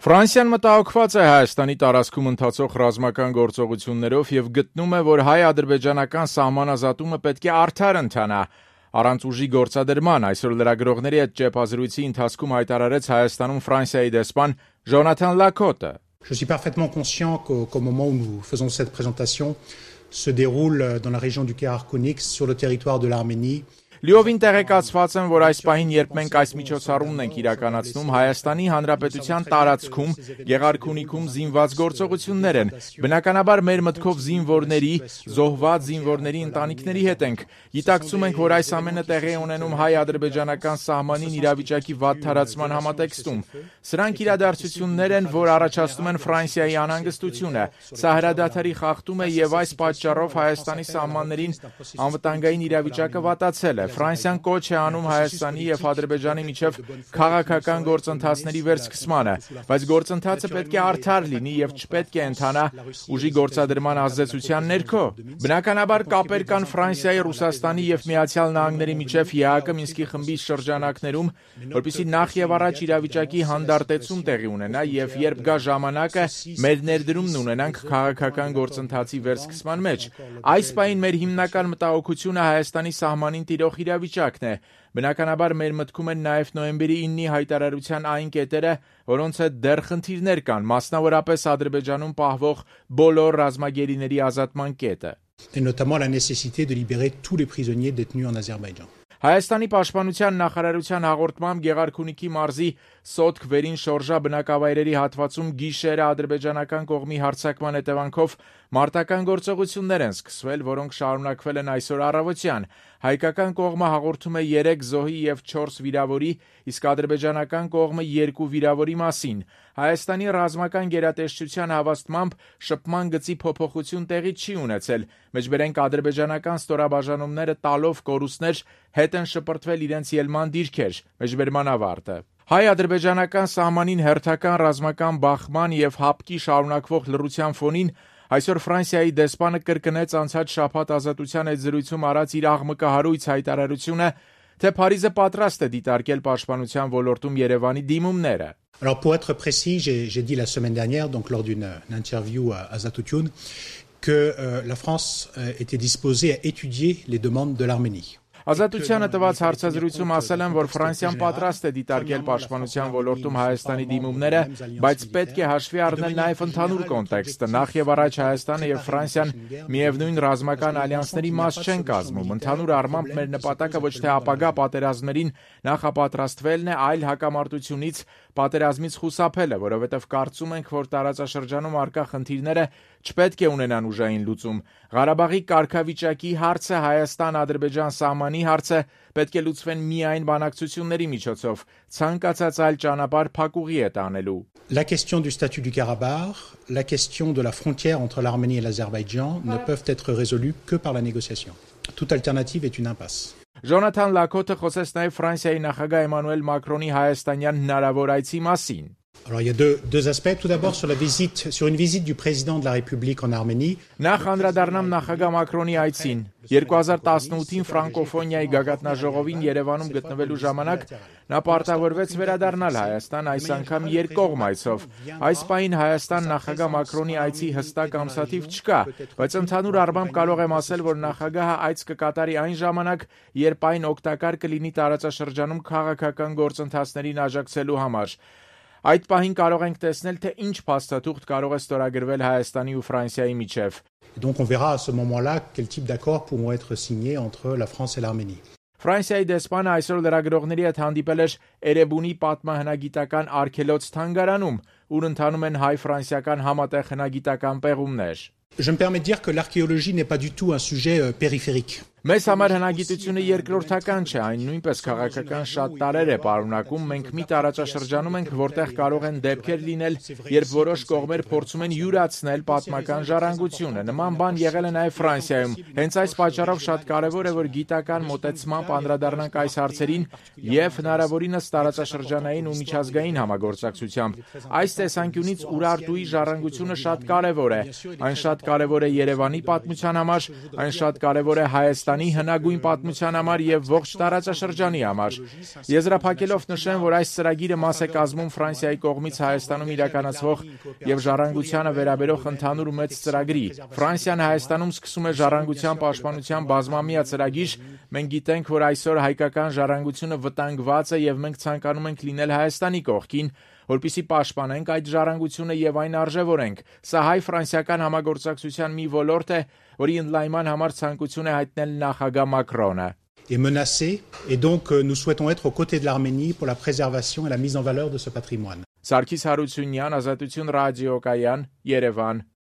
Ֆրանսիան մտահոգված է Հայաստանի տարածքում ընթացող ռազմական գործողություններով և գտնում է, որ հայ-ադրբեջանական սահմանազատումը պետք է արդար ընթանա։ Առանց ուժի գործադրման այսօր լրագրողների հետ ճեպազրույցի ընթացքում հայտարարեց Հայաստանում Ֆրանսիայի դեսպան Ժոնաթան Լակոտը։ Je suis parfaitement conscient qu'au moment où nous faisons cette présentation se déroule dans la région du Karakounix sur le territoire de l'Arménie. Լիովին տեղեկացված եմ, որ այս պահին, երբ մենք այս միջոցառումն ենք իրականացնում, Հայաստանի Հանրապետության տարածքում, Գեղարքունիքում զինված գործողություններ են։ Բնականաբար մեր մտքով զինվորների, զոհված զինվորների ընտանիքների հետ ենք։ Գիտակցում ենք, որ այս ամենը տեղի է ունենում հայ-ադրբեջանական սահմանին իրավիճակի վատ թարացման համատեքստում։ Սրանք իրադարձություններ են, որ առաջացնում են Ֆրանսիայի անհանգստությունը։ Սա հրադադարի խախտում է և այս պատճառով Հայաստանի սահմաններին անվտանգային իրավիճակը վատացել է։ Ֆրանսիան կոչ է անում Հայաստանի և Ադրբեջանի միջև քաղաքական գործընթացների վերսկսմանը, բայց գործընթացը պետք է արդար լինի և չպետք է ընթանա ուժի գործադրման ազդեցության ներքո։ Բնականաբար կապեր կան Ֆրանսիայի, Ռուսաստանի և Միացյալ Նահանգների միջև ԵԱՀԿ Մինսկի խմբի շրջանակներում, որպեսզի նախ և առաջ իրավիճակի հանդարտեցում տեղի ունենա և երբ գա ժամանակը, մեր ներդրումն ունենանք քաղաքական գործընթացի վերսկսման մեջ։ Այս պահին մեր հիմնական մտահոգությունը Հայաստանի սահմանին տիրող իրավիճակն է։ Բնականաբար մեր մտքում են նաև նոյեմբերի 9-ի հայտարարության այն կետերը, որոնց հետ դեռ խնդիրներ կան, մասնավորապես Ադրբեջանում պահվող բոլոր ռազմագերիների ազատման կետը։ Et notamment la nécessité de libérer tous les prisonniers détenus en Azerbaïdjan. Հայաստանի պաշտպանության նախարարության հաղորդմամբ Գեղարքունիքի մարզի Սոտք վերին շորժա բնակավայրերի հատվածում գիշերը ադրբեջանական կողմի հարձակման հետևանքով մարտական գործողություններ են սկսվել, որոնք շարունակվել են այսօր առավոտյան։ Հայկական կողմը հաղորդում է 3 զոհի և 4 վիրավորի, իսկ ադրբեջանական կողմը 2 վիրավորի մասին։ Հայաստանի ռազմական գերատեսչության հավաստմամբ շփման գծի փոփոխություն տեղի չի ունեցել, մեջբերենք ադրբեջանական ստորաբաժանումները տալով կորուստներ հետ են շպրտվել իրենց ելման դիրքեր, մեջբերման ավարտը։ Հայ-ադրբեջանական սահմանին հերթական ռազմական բախման և հապկի շարունակվող լռության ֆոնին այսօր Ֆրանսիայի դեսպանը կրկնեց անցած շաբաթ Ազատության հետ զրույցում արած իր աղմկահարույց հայտարարությունը, թե Փարիզը պատրաստ է դիտարկել պաշտպանության ոլորտում Երևանի դիմումները։ Alors pour être précis, j'ai dit la semaine dernière, donc lors d'une interview à Azatutun, que la France était disposée à étudier les demandes de l'Arménie. Ազատությանը տված հարցազրույցում ասել եմ, որ Ֆրանսիան պատրաստ է դիտարկել պաշտպանության ոլորտում Հայաստանի դիմումները, բայց պետք է հաշվի առնել նաև ընդհանուր կոնտեքստը։ Նախ եւ առաջ Հայաստանը եւ Ֆրանսիան միևնույն ռազմական ալյանսների մաս չեն կազմում։ Ընդհանուր առմամբ մեր նպատակը ոչ թե ապագա պատերազմներին նախապատրաստվելն է, այլ հակամարտությունից, պատերազմից խուսափելը, որովհետև կարծում ենք, որ տարածաշրջանում առկա խնդիրները չպետք է ունենան ուժային լուծում։ Ղարաբաղի կարգավիճակի հարցը, Հայաստան-Ադրբեջան սահմանի հարցը պետք է լուծվեն միայն բանակցությունների միջոցով, ցանկացած այլ ճանապարհ փակուղի է տանելու։ La question du statut du Karabakh, la question de la frontière entre l'Arménie et l'Azerbaïdjan ne peuvent être résolues que par la négociation. Toute alternative est une impasse. Ժոնաթան Լակոտը խոսեց նաև Ֆրանսիայի նախագահ Էմանուել Մակրոնի հայաստանյան հնարավոր այցի մասին։ Alors il y a deux aspects. Tout d'abord sur une visite du président de la République en Arménie. Նախ անդրադառնամ նախագահ Մակրոնի այցին։ 2018-ին ֆրանկոֆոնիայի գագաթնաժողովին Երևանում գտնվելու ժամանակ նա պարտավորվեց վերադառնալ Հայաստան, այս անգամ երկկողմ այցով։ Այս պահին Հայաստան նախագահ Մակրոնի այցի հստակ ամսաթիվ չկա, բայց ընդհանուր առմամբ կարող եմ ասել, որ նախագահը այց կկատարի այն ժամանակ, երբ այն օգտակար կլինի տարածաշրջանում քաղաքական գործընթացներին աջակցելու համար։ Այդ պահին կարող ենք տեսնել, թե ինչ փաստաթուղթ կարող է ստորագրվել Հայաստանի ու Ֆրանսիայի միջև։ Donc on verra à ce moment-là quel type d'accords pourront être signés entre la France et l'Arménie. Ֆրանսիայի դեսպանը այսօր լրագրողների հետ հանդիպել էր Էրեբունի պատմահնագիտական արգելոց թանգարանում, ուր ընթանում են հայ-ֆրանսիական համատեղ հնագիտական պեղումներ։ Je me permets de dire que l'archéologie n'est pas du tout un sujet périphérique. Մեզ համար հնագիտությունը երկրորդական չէ, այն նույնպես քաղաքական շատ տարրեր է պարունակում։ Մենք մի տարածաշրջանում ենք, որտեղ կարող են դեպքեր լինել, երբ որոշ կողմեր փորձում են յուրացնել պատմական ժառանգությունը։ Նման բան եղել է նաև Ֆրանսիայում։ Հենց այս պատճառով շատ կարևոր է, որ գիտական մոտեցմամբ անդրադառնանք այս հարցերին եւ հնարավորինս տարածաշրջանային ու միջազգային համագործակցությամբ։ Այս տեսանկյունից Ուրարտուի ժառանգությունը շատ կարևոր է։ Այն շատ կարևոր է Երևանի պատմության համար, այն շատ կարևոր է Հայաստանի Հայաստանի հնագույն պատմության համար եւ ողջ տարածաշրջանի համար։ Եզրափակելով նշեմ, որ այս ծրագիրը մաս է կազմում Ֆրանսիայի կողմից Հայաստանում իրականացվող եւ ժառանգությանը վերաբերող ընդհանուր մեծ ծրագրի։ Ֆրանսիան Հայաստանում սկսում է ժառանգության պաշտպանության բազմամյա ծրագիր։ Մենք գիտենք, որ այսօր հայկական ժառանգությունը վտանգված է եւ մենք ցանկանում ենք լինել Հայաստանի կողքին, որպեսզի պաշտպանենք այդ ժառանգությունը եւ այն արժեվորենք։ Սա հայ-ֆրանսիական համագործակցության մի ոլորտ է, որի ընդլայնման համար ցանկություն է հայտնել նախագահ Մակրոնը։ Est menacée et donc nous souhaitons être aux côtés de l'Arménie pour la préservation et la mise en valeur de ce patrimoine. Սարգիս Հարությունյան, Ազատություն ռադիոկայան, Երևան։